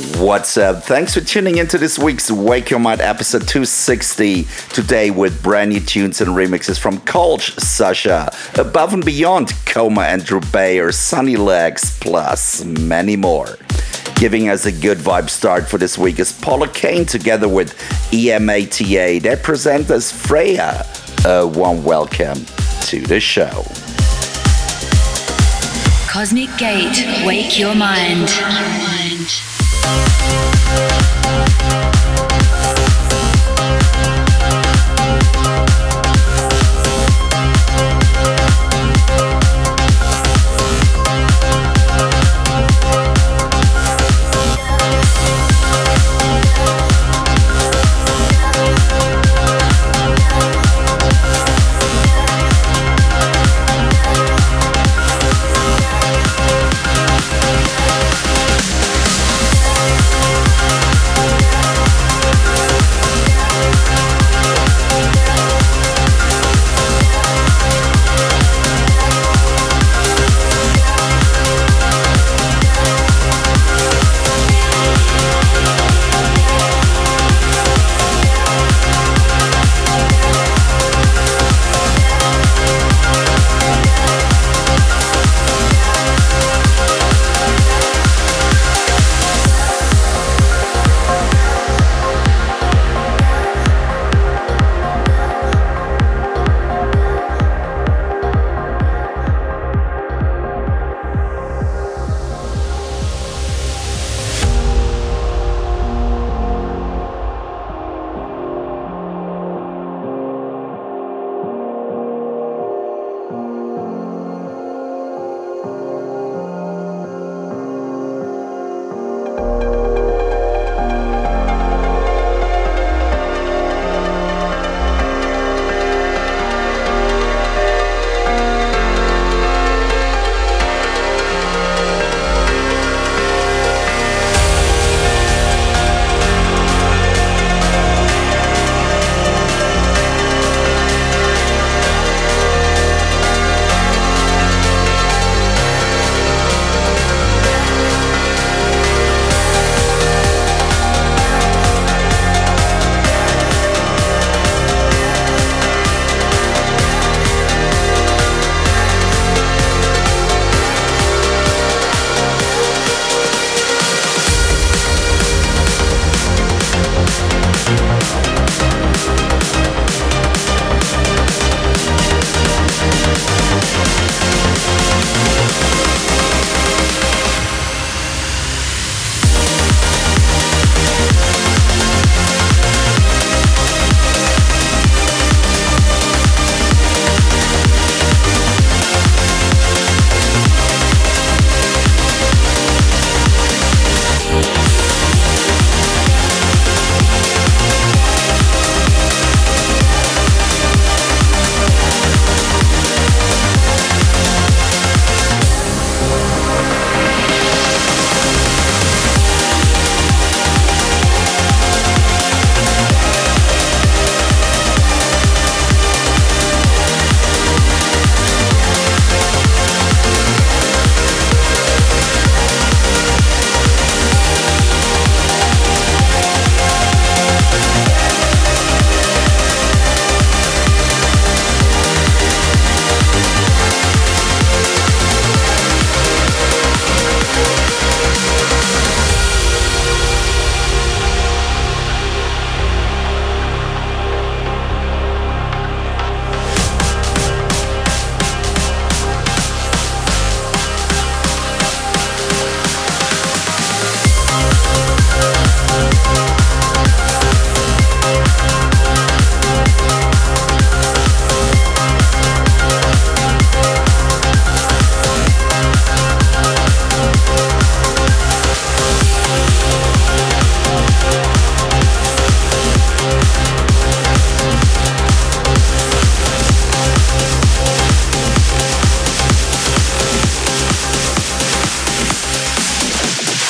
What's up? Thanks for tuning into this week's Wake Your Mind episode 260. Today with brand new tunes and remixes from Kolsch, Sasha, Above and Beyond, Coma and Drew Bayer, Sunny Legs, plus many more. Giving us a good vibe start for this week is Paula Kane together with EMATA. They present us Freya. A warm welcome to the show. Cosmic Gate, Wake Your Mind.